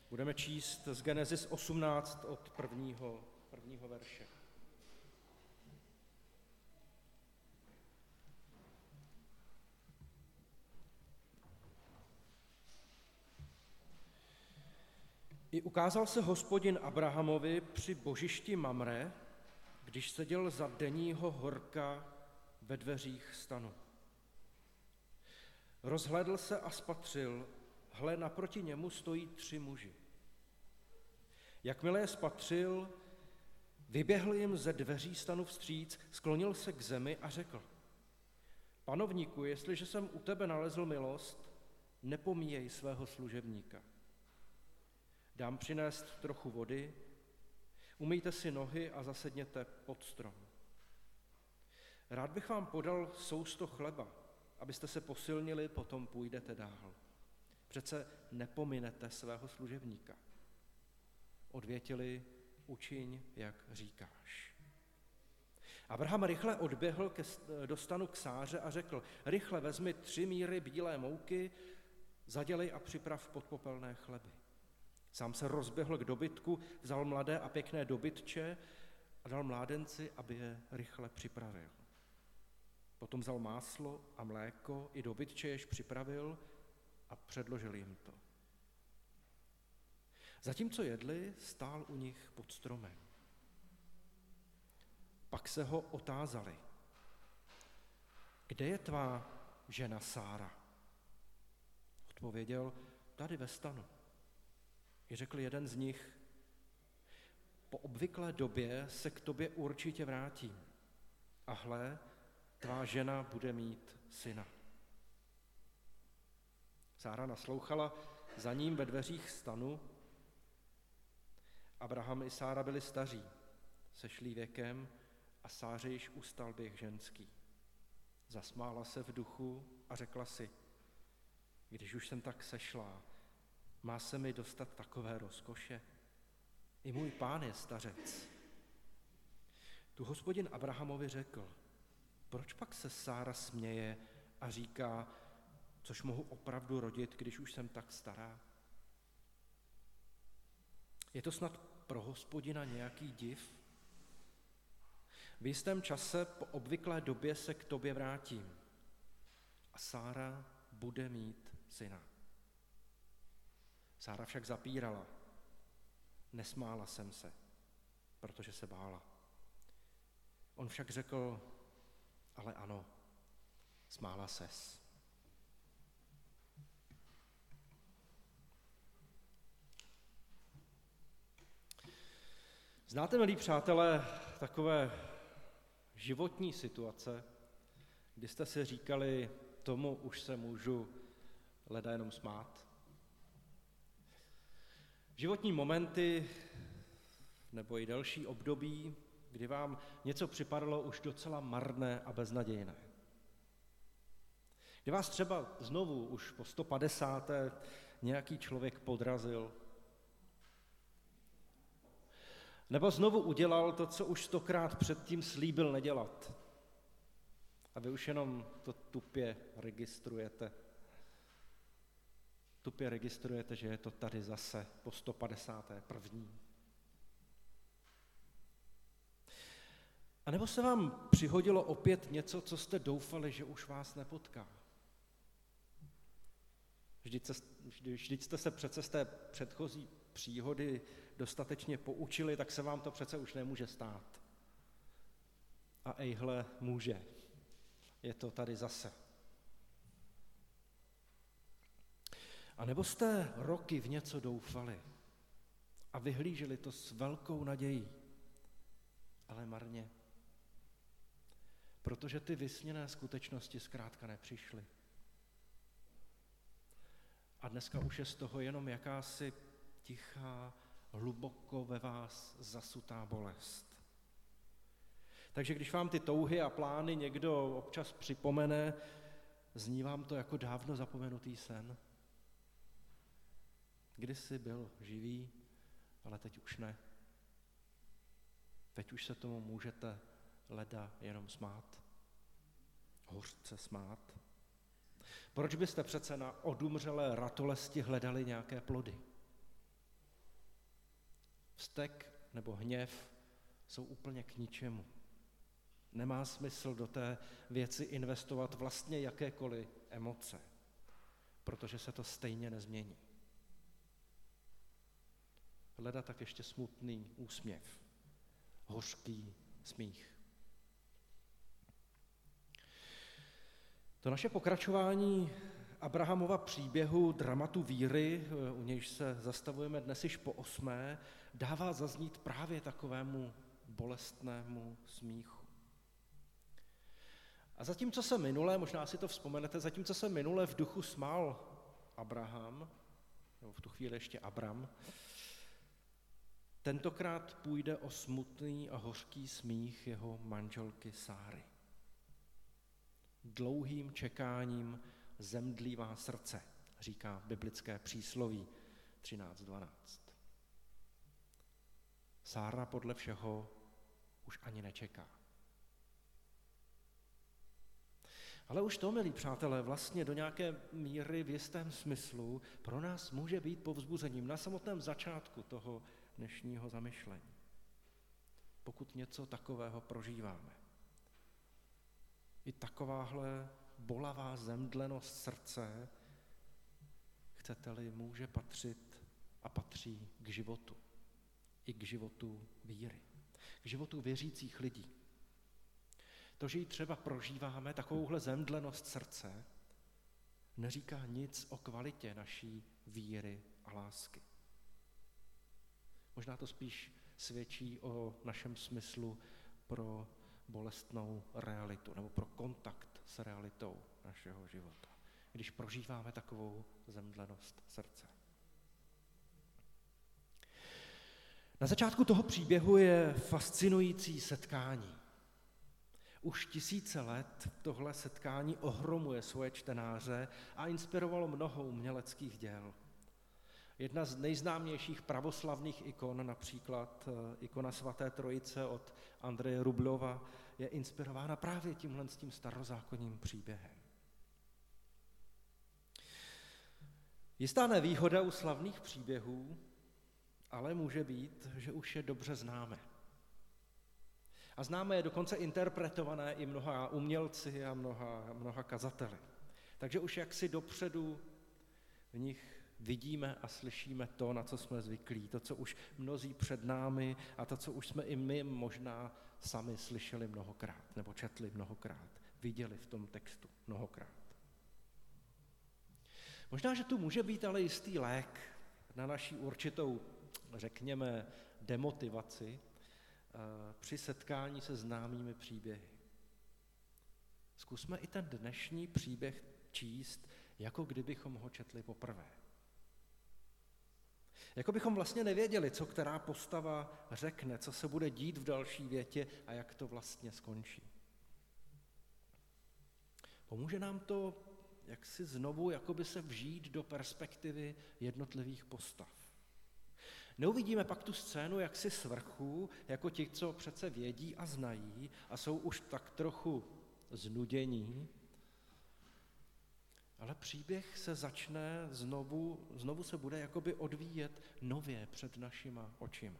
Budeme číst z Genesis 18 od prvního verše. I ukázal se Hospodin Abrahamovi při božišti Mamre, když seděl za denního horka ve dveřích stanu. Rozhlédl se a spatřil, hle, naproti němu stojí 3 muži. Jakmile je spatřil, vyběhl jim ze dveří stanu vstříc, sklonil se k zemi a řekl: Panovníku, jestliže jsem u tebe nalezl milost, nepomíjej svého služebníka. Dám přinést trochu vody, umyjte si nohy a zasedněte pod strom. Rád bych vám podal sousto chleba, abyste se posilnili, potom půjdete dál. Přece nepominete svého služebníka. Odvětili: učiň, jak říkáš. Abraham rychle odběhl do stanu k Sáře a řekl: rychle vezmi 3 míry bílé mouky, zadělej a připrav podpopelné chleby. Sám se rozběhl k dobytku, vzal mladé a pěkné dobytče a dal mládenci, aby je rychle připravil. Potom vzal máslo a mléko i dobytče, jež připravil, a předložil jim to. Zatímco jedli, stál u nich pod stromem. Pak se ho otázali: kde je tvá žena Sára? Odpověděl: tady ve stanu. I řekl jeden z nich: po obvyklé době se k tobě určitě vrátím. A hle, tvá žena bude mít syna. Sára naslouchala za ním ve dveřích stanu. Abraham i Sára byli staří, sešlí věkem a Sáře již ustal běh ženský. Zasmála se v duchu a řekla si: když už jsem tak sešlá, má se mi dostat takové rozkoše? I můj pán je stařec. Tu Hospodin Abrahamovi řekl: proč pak se Sára směje a říká, což mohu opravdu rodit, když už jsem tak stará? Je to snad pro Hospodina nějaký div? V jistém čase po obvyklé době se k tobě vrátím a Sára bude mít syna. Sára však zapírala. Nesmála jsem se, protože se bála. On však řekl: ale ano, smála ses. Znáte, milí přátelé, takové životní situace, kdy jste si říkali: tomu už se můžu leda jenom smát? Životní momenty nebo i delší období, kdy vám něco připadalo už docela marné a beznadějné. Kdy vás třeba znovu už po 150. nějaký člověk podrazil. Nebo znovu udělal to, co už 100krát předtím slíbil nedělat. A vy už jenom to tupě registrujete. Tupě registrujete, že je to tady zase po 151. A nebo se vám přihodilo opět něco, co jste doufali, že už vás nepotká. Vždyť jste se přece z té předchozí příhody dostatečně poučili, tak se vám to přece už nemůže stát. A ejhle, může. Je to tady zase. A nebo jste roky v něco doufali a vyhlíželi to s velkou nadějí, ale marně. Protože ty vysněné skutečnosti zkrátka nepřišly. A dneska už je z toho jenom jakási tichá, hluboko ve vás zasutá bolest. Takže když vám ty touhy a plány někdo občas připomene, zní vám to jako dávno zapomenutý sen. Kdysi byl živý, ale teď už ne. Teď už se tomu můžete leda jenom smát. Hořce smát. Proč byste přece na odumřelé ratolesti hledali nějaké plody? Vztek nebo hněv jsou úplně k ničemu. Nemá smysl do té věci investovat vlastně jakékoliv emoce, protože se to stejně nezmění. Hleda tak ještě smutný úsměv, hořký smích. To naše pokračování Abrahamova příběhu, dramatu víry, u nějž se zastavujeme dnes již po 8., dává zaznít právě takovému bolestnému smíchu. A zatímco se minule, možná si to vzpomenete, zatímco se minule v duchu smál Abraham, nebo v tu chvíli ještě Abram, tentokrát půjde o smutný a hořký smích jeho manželky Sáry. Dlouhým čekáním zemdlívá srdce, říká biblické přísloví 13:12. Sára podle všeho už ani nečeká. Ale už to, milí přátelé, vlastně do nějaké míry v jistém smyslu pro nás může být povzbuzením na samotném začátku toho dnešního zamyšlení. Pokud něco takového prožíváme. I takováhle bolavá zemdlenost srdce, chcete-li, může patřit a patří k životu. I k životu víry. K životu věřících lidí. To, že ji třeba prožíváme, takovouhle zemdlenost srdce, neříká nic o kvalitě naší víry a lásky. Možná to spíš svědčí o našem smyslu pro bolestnou realitu nebo pro kontakt s realitou našeho života, když prožíváme takovou zemdlenost srdce. Na začátku toho příběhu je fascinující setkání. Už tisíce let tohle setkání ohromuje svoje čtenáře a inspirovalo mnoho uměleckých děl. Jedna z nejznámějších pravoslavných ikon, například ikona svaté Trojice od Andreje Rublova, je inspirována právě tímhle s tím starozákonním příběhem. Jistá nevýhoda u slavných příběhů ale může být, že už je dobře známe. A známe je dokonce interpretované i mnoha umělci a mnoha kazateli. Takže už jaksi dopředu v nich vidíme a slyšíme to, na co jsme zvyklí, to, co už mnozí před námi a to, co už jsme i my možná sami slyšeli mnohokrát, nebo četli mnohokrát, viděli v tom textu mnohokrát. Možná, že tu může být ale jistý lék na naši určitou, řekněme, demotivaci při setkání se známými příběhy. Zkusme i ten dnešní příběh číst, jako kdybychom ho četli poprvé. Jako bychom vlastně nevěděli, co která postava řekne, co se bude dít v další větě a jak to vlastně skončí. Pomůže nám to jaksi znovu jakoby se vžít do perspektivy jednotlivých postav. Neuvidíme pak tu scénu jaksi z vrchu, jako ti, co přece vědí a znají a jsou už tak trochu znudění, ale příběh se začne znovu se bude jakoby odvíjet nově před našima očima.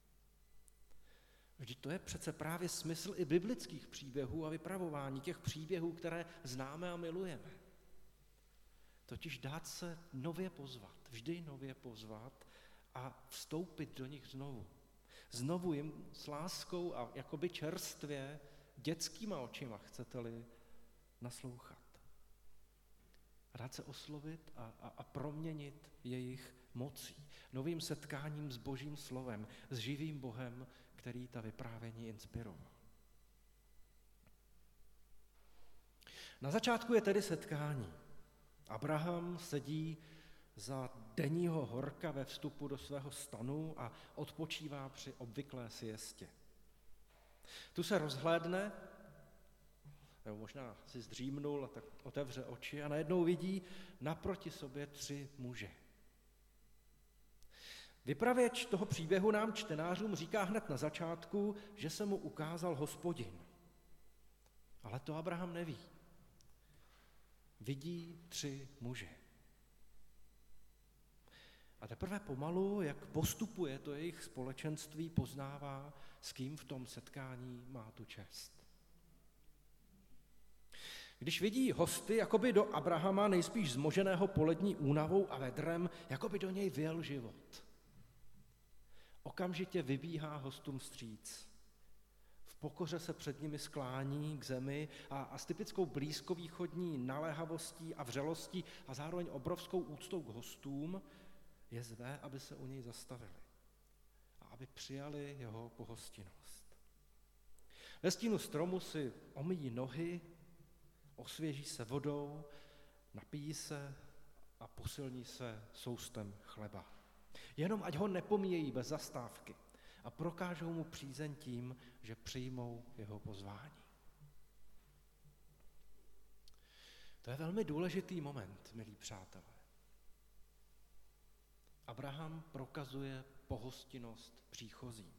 Vždyť to je přece právě smysl i biblických příběhů a vypravování těch příběhů, které známe a milujeme. Totiž dát se nově pozvat, vždy nově pozvat a vstoupit do nich znovu. Znovu jim s láskou a jakoby čerstvě, dětskýma očima, chcete-li, naslouchat. A dát se oslovit a proměnit jejich mocí. Novým setkáním s Božím slovem, s živým Bohem, který ta vyprávění inspiroval. Na začátku je tedy setkání. Abraham sedí za denního horka ve vstupu do svého stanu a odpočívá při obvyklé siestě. Tu se rozhlédne, nebo možná si zdřímnul a tak otevře oči a najednou vidí naproti sobě 3 muže. Vypravěč toho příběhu nám čtenářům říká hned na začátku, že se mu ukázal Hospodin. Ale to Abraham neví. Vidí 3 muže. A A teprve pomalu, jak postupuje to jejich společenství, poznává, s kým v tom setkání má tu čest. Když vidí hosty, jakoby do Abrahama nejspíš zmoženého polední únavou a vedrem, jakoby do něj vyjel život. Okamžitě vybíhá hostům vstříc. V pokoře se před nimi sklání k zemi a s typickou blízkovýchodní naléhavostí a vřelostí a zároveň obrovskou úctou k hostům je zve, aby se u něj zastavili a aby přijali jeho pohostinnost. Ve stínu stromu si omyjí nohy, osvěží se vodou, napijí se a posilní se soustem chleba. Jenom ať ho nepomíjejí bez zastávky a prokážou mu přízeň tím, že přijmou jeho pozvání. To je velmi důležitý moment, milí přátelé. Abraham prokazuje pohostinnost příchozím.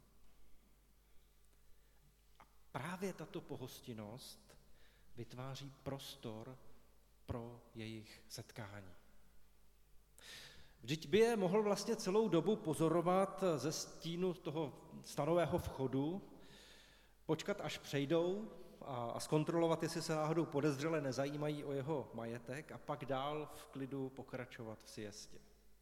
A právě tato pohostinnost vytváří prostor pro jejich setkání. Vždyť by je mohl vlastně celou dobu pozorovat ze stínu toho stanového vchodu, počkat, až přejdou a zkontrolovat, jestli se náhodou podezřele nezajímají o jeho majetek a pak dál v klidu pokračovat v siestě.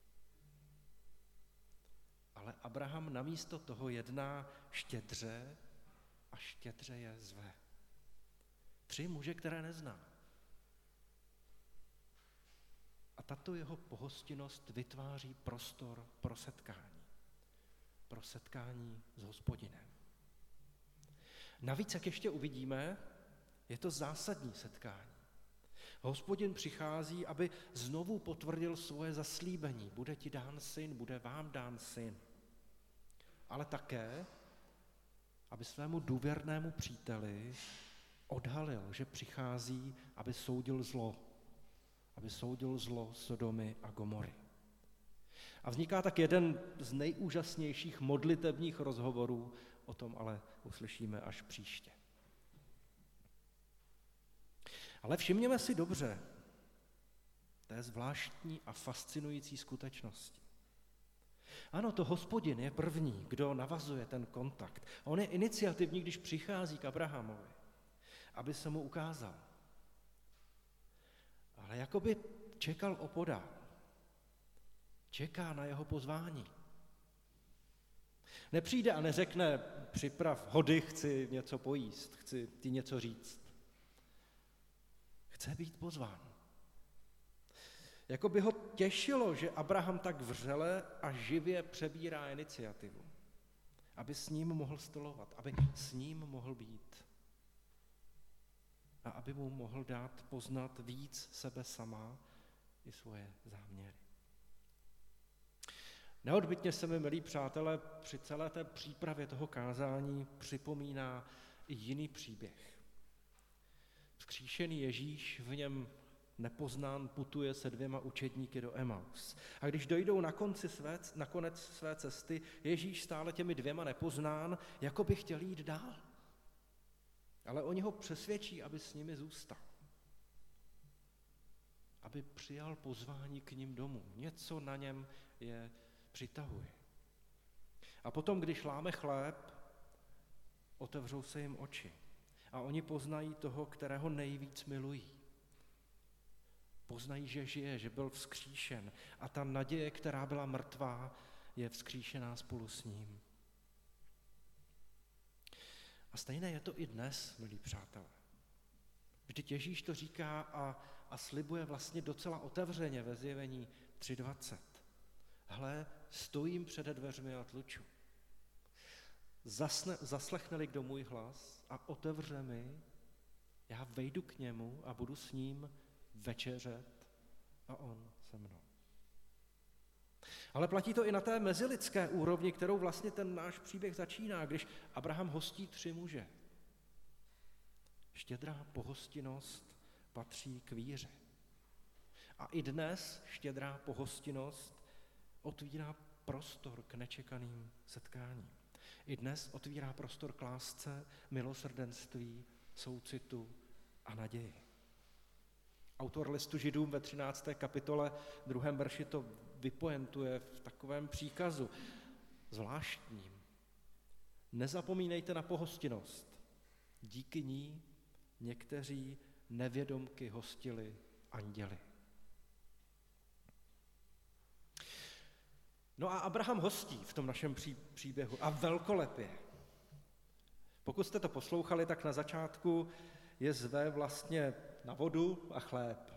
Ale Abraham namísto toho jedná štědře a štědře je zve. 3 muže, které nezná. A tato jeho pohostinnost vytváří prostor pro setkání. Pro setkání s Hospodinem. Navíc, jak ještě uvidíme, je to zásadní setkání. Hospodin přichází, aby znovu potvrdil svoje zaslíbení. Bude ti dán syn, bude vám dán syn. Ale také, aby svému důvěrnému příteli odhalil, že přichází, aby soudil zlo. Aby soudil zlo Sodomy a Gomory. A vzniká tak jeden z nejúžasnějších modlitebních rozhovorů, o tom ale uslyšíme až příště. Ale všimněme si dobře té zvláštní a fascinující skutečnosti. Ano, to Hospodin je první, kdo navazuje ten kontakt. On je iniciativní, když přichází k Abrahamovi, aby se mu ukázal. Ale jakoby čekal opodál. Čeká na jeho pozvání. Nepřijde a neřekne, připrav hody, chci něco pojíst, chci ti něco říct. Chce být pozván. Jako by ho těšilo, že Abraham tak vřele a živě přebírá iniciativu, aby s ním mohl stolovat, aby s ním mohl být a aby mu mohl dát poznat víc sebe sama i svoje záměry. Neodbytně se mi, milí přátelé, při celé té přípravě toho kázání připomíná i jiný příběh. Vzkříšený Ježíš, v něm nepoznán, putuje se 2 učedníky do Emaus. A když dojdou na konec své cesty, Ježíš stále těmi 2 nepoznán, jako by chtěl jít dál. Ale oni ho přesvědčí, aby s nimi zůstal. Aby přijal pozvání k nim domů. Něco na něm je přitahuje. A potom, když láme chléb, otevřou se jim oči. A oni poznají toho, kterého nejvíc milují. Poznají, že žije, že byl vzkříšen. A ta naděje, která byla mrtvá, je vzkříšená spolu s ním. A stejné je to i dnes, milí přátelé. Vždyť Ježíš to říká a slibuje vlastně docela otevřeně ve Zjevení 3:20. Hle, stojím přede dveřmi a tluču. Zaslechne-li kdo můj hlas a otevře mi, já vejdu k němu a budu s ním večeřet a on se mnou. Ale platí to i na té mezilidské úrovni, kterou vlastně ten náš příběh začíná, když Abraham hostí 3 muže. Štědrá pohostinnost patří k víře. A i dnes štědrá pohostinnost otvírá prostor k nečekaným setkáním. I dnes otvírá prostor k lásce, milosrdenství, soucitu a naději. Autor listu Židům ve 13. kapitole 2. verši to vypointuje v takovém příkazu zvláštním. Nezapomínejte na pohostinnost. Díky ní někteří nevědomky hostili anděli. No a Abraham hostí v tom našem příběhu a velkolepě. Pokud jste to poslouchali, tak na začátku je zve vlastně na vodu a chléb.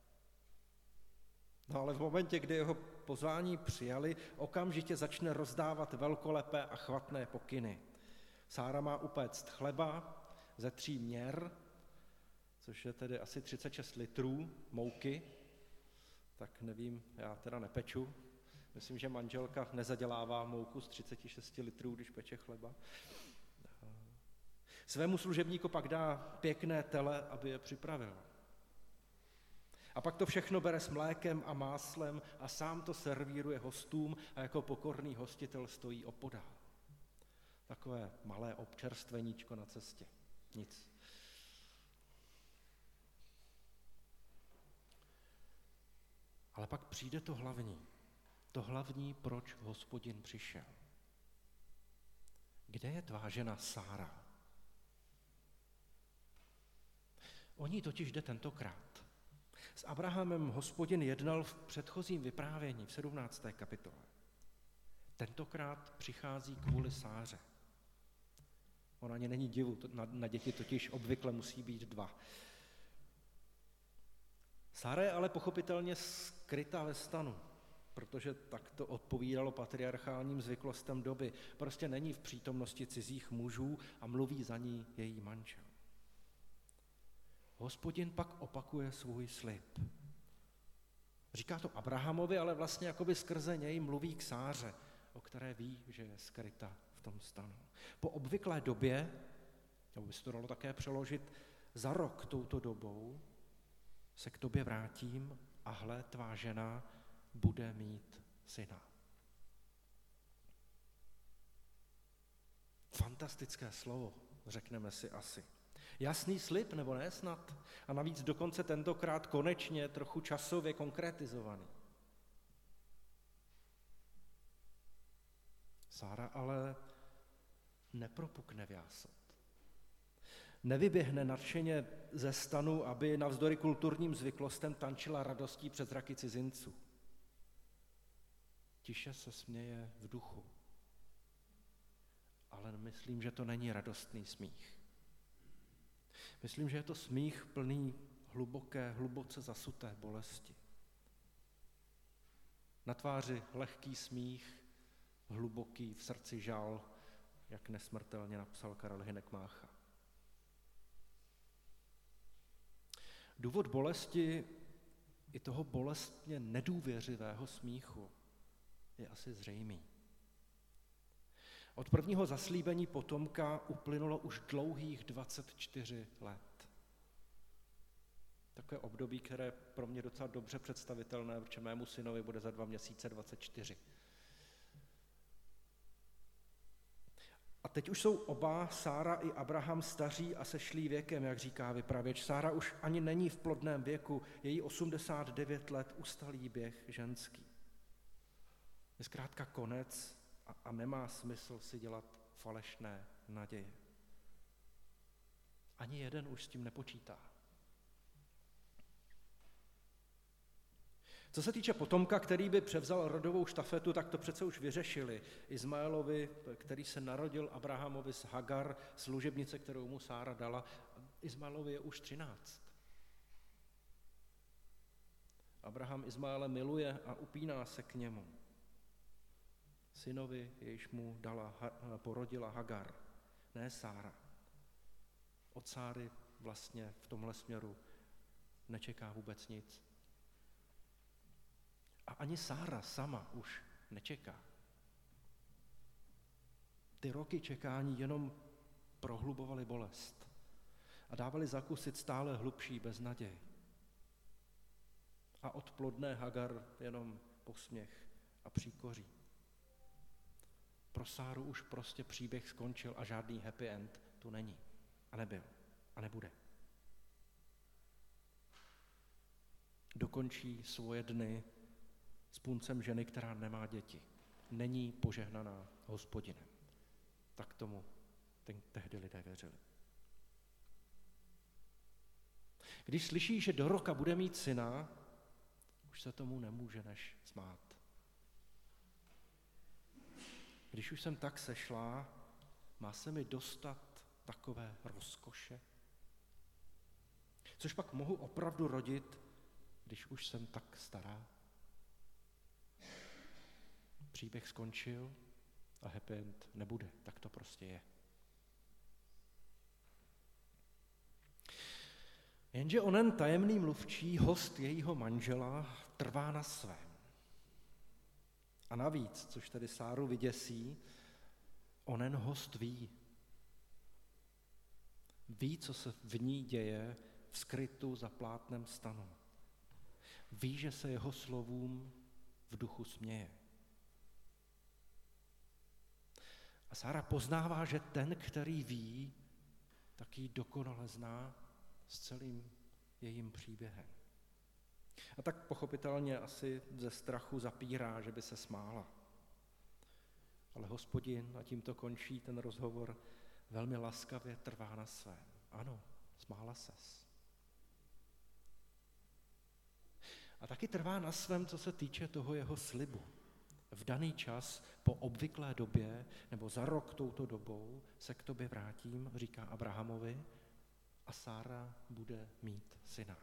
No ale v momentě, kdy jeho pozvání přijali, okamžitě začne rozdávat velkolepé a chvatné pokyny. Sára má upéct chleba ze 3 měr, což je tedy asi 36 litrů mouky, tak nevím, já teda nepeču. Myslím, že manželka nezadělává mouku z 36 litrů, když peče chleba. Svému služebníku pak dá pěkné tele, aby je připravil. A pak to všechno bere s mlékem a máslem a sám to servíruje hostům a jako pokorný hostitel stojí opodál. Takové malé občerstveníčko na cestě. Nic. Ale pak přijde to hlavní. To hlavní, proč Hospodin přišel. Kde je tvá žena Sára? O ní totiž jde tentokrát. S Abrahamem Hospodin jednal v předchozím vyprávění v 17. kapitole. Tentokrát přichází kvůli Sáře. Ona ani není divu, na děti totiž obvykle musí být 2. Sára je ale pochopitelně skrytá ve stanu, protože tak to odpovídalo patriarchálním zvyklostem doby. Prostě není v přítomnosti cizích mužů a mluví za ní její manžel. Hospodin pak opakuje svůj slib. Říká to Abrahamovi, ale vlastně jakoby skrze něj mluví k Sáře, o které ví, že je skryta v tom stanu. Po obvyklé době, nebo by se to dalo také přeložit, za rok touto dobou se k tobě vrátím a hle, tvá žena bude mít syna. Fantastické slovo, řekneme si asi. Jasný slib, nebo ne snad? A navíc dokonce tentokrát konečně trochu časově konkretizovaný. Sára ale nepropukne v jásot. Nevyběhne nadšeně ze stanu, aby navzdory kulturním zvyklostem tančila radostí před zraky cizinců. Tiše se směje v duchu. Ale myslím, že to není radostný smích. Myslím, že je to smích plný hluboce zasuté bolesti. Na tváři lehký smích, hluboký v srdci žal, jak nesmrtelně napsal Karel Hynek Mácha. Důvod bolesti i toho bolestně nedůvěřivého smíchu je asi zřejmý. Od prvního zaslíbení potomka uplynulo už dlouhých 24 let. Takové období, které je pro mě docela dobře představitelné, protože mému synovi bude za 2 měsíce 24. A teď už jsou oba, Sára i Abraham, staří a sešlí věkem, jak říká vypravěč. Sára už ani není v plodném věku, její 89 let, ustalý běh ženský. Je zkrátka konec a nemá smysl si dělat falešné naděje. Ani jeden už s tím nepočítá. Co se týče potomka, který by převzal rodovou štafetu, tak to přece už vyřešili. Izmaelovi, který se narodil Abrahamovi z Hagar, služebnice, kterou mu Sára dala, Izmaelovi je už 13. Abraham Izmaele miluje a upíná se k němu. Synovi, jejíž mu porodila Hagar, ne Sára. Od Sáry vlastně v tomhle směru nečeká vůbec nic. A ani Sára sama už nečeká. Ty roky čekání jenom prohlubovaly bolest a dávaly zakusit stále hlubší beznaděj. A od plodné Hagar jenom posměch a příkoří. Pro Sáru už prostě příběh skončil a žádný happy end tu není. A nebyl. A nebude. dokončí svoje dny s puncem ženy, která nemá děti. Není požehnaná Hospodinem. Tak tomu tehdy lidé věřili. Když slyší, že do roka bude mít syna, už se tomu nemůže než smát. Když už jsem tak sešlá, má se mi dostat takové rozkoše? Což pak mohu opravdu rodit, když už jsem tak stará? Příběh skončil a happy end nebude, tak to prostě je. Jenže onen tajemný mluvčí, host jejího manžela, trvá na svém. A navíc, což tedy Sáru vyděsí, onen host ví. Ví, co se v ní děje v skrytu za plátnem stanu. Ví, že se jeho slovům v duchu směje. A Sára poznává, že ten, který ví, tak ji dokonale zná s celým jejím příběhem. A tak pochopitelně asi ze strachu zapírá, že by se smála. Ale Hospodin, a tím to končí ten rozhovor, velmi laskavě trvá na svém. Ano, smála ses. A taky trvá na svém, co se týče toho jeho slibu. V daný čas, po obvyklé době, nebo za rok touto dobou, se k tobě vrátím, říká Abrahamovi, a Sára bude mít syna.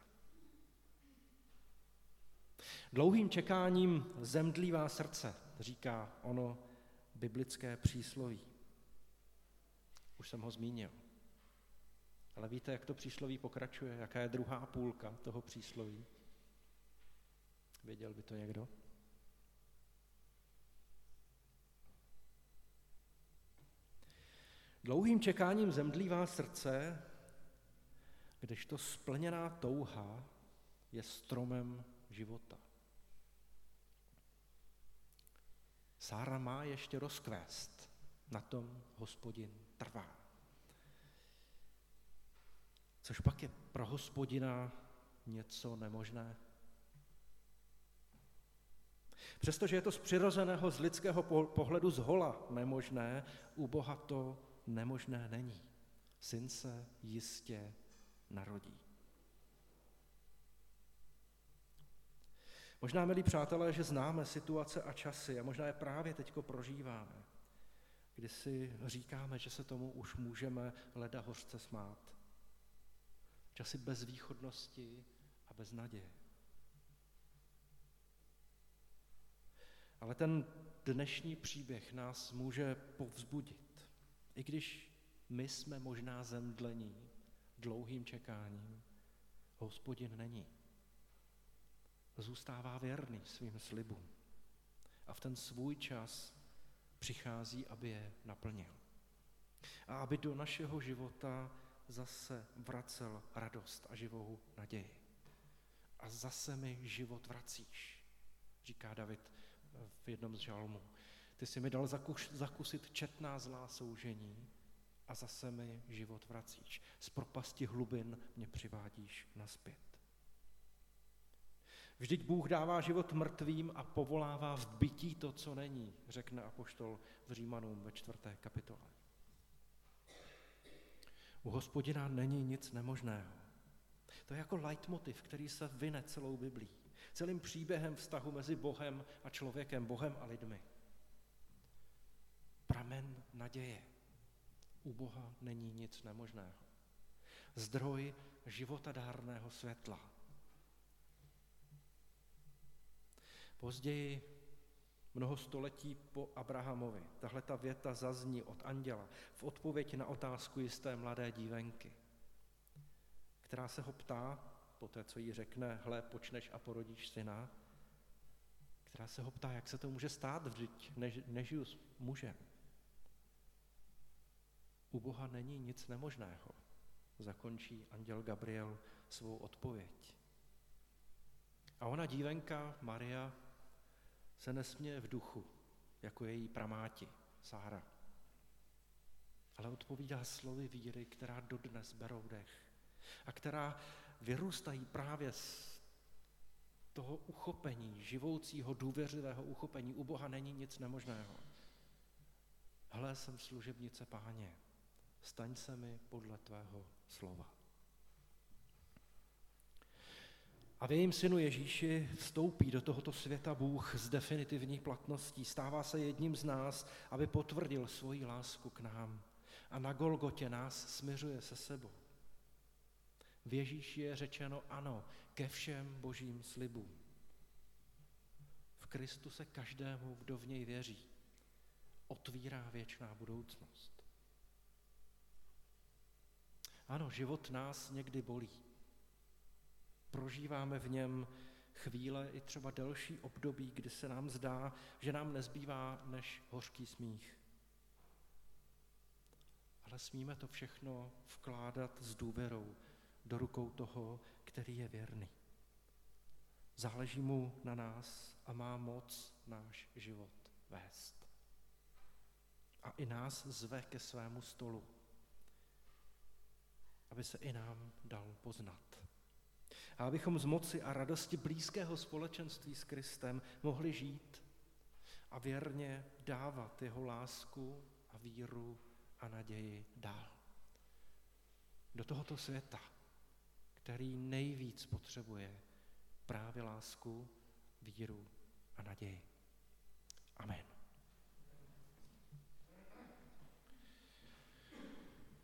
Dlouhým čekáním zemdlívá srdce, říká ono biblické přísloví. Už jsem ho zmínil. Ale víte, jak to přísloví pokračuje? Jaká je druhá půlka toho přísloví? Věděl by to někdo? Dlouhým čekáním zemdlívá srdce, kdežto splněná touha je stromem života. Sára má ještě rozkvést, na tom Hospodin trvá. Což pak je pro Hospodina něco nemožné? Přestože je to z přirozeného, z lidského pohledu zhola nemožné, u Boha to nemožné není. Syn se jistě narodí. Možná, milí přátelé, že známe situace a časy a možná je právě teďko prožíváme, kdy si říkáme, že se tomu už můžeme leda hořce smát. Časy bezvýchodnosti a bez naděje. Ale ten dnešní příběh nás může povzbudit. I když my jsme možná zemdlení dlouhým čekáním, Hospodin není. Zůstává věrný svým slibům. A v ten svůj čas přichází, aby je naplnil. A aby do našeho života zase vracel radost a živou naději. A zase mi život vracíš, říká David v jednom z žalmů. Ty jsi mi dal zakusit četná zlá soužení a zase mi život vracíš. Z propasti hlubin mě přivádíš nazpět. Vždyť Bůh dává život mrtvým a povolává v bytí to, co není, řekne apoštol v Římanům ve 4. kapitole. U Hospodina není nic nemožného. To je jako leitmotiv, který se vine celou Biblí. Celým příběhem vztahu mezi Bohem a člověkem, Bohem a lidmi. Pramen naděje. U Boha není nic nemožného. Zdroj životadárného světla. Později, mnoho století po Abrahamovi, tahle ta věta zazní od anděla v odpověď na otázku jisté mladé dívenky, která se ho ptá, po té, co jí řekne, hle, počneš a porodíš syna, která se ho ptá, jak se to může stát, vždyť nežiju s mužem. U Boha není nic nemožného, zakončí anděl Gabriel svou odpověď. A ona dívenka, Maria, se nesměje v duchu, jako její pramáti, Sára. Ale odpovídá slovy víry, která dodnes berou dech a která vyrůstají právě z toho uchopení, živoucího, důvěřivého uchopení. U Boha není nic nemožného. Hle, jsem služebnice Páně, staň se mi podle tvého slova. A v jejím synu Ježíši vstoupí do tohoto světa Bůh s definitivní platností. Stává se jedním z nás, aby potvrdil svoji lásku k nám. A na Golgotě nás smiřuje se sebou. V Ježíši je řečeno ano ke všem božím slibům. V Kristu se každému, kdo v něj věří, otvírá věčná budoucnost. Ano, život nás někdy bolí. Prožíváme v něm chvíle i třeba delší období, kdy se nám zdá, že nám nezbývá než hořký smích. Ale smíme to všechno vkládat s důvěrou do rukou toho, který je věrný. Záleží mu na nás a má moc náš život vést. A i nás zve ke svému stolu, aby se i nám dal poznat. A abychom z moci a radosti blízkého společenství s Kristem mohli žít a věrně dávat jeho lásku a víru a naději dál. Do tohoto světa, který nejvíc potřebuje právě lásku, víru a naději. Amen.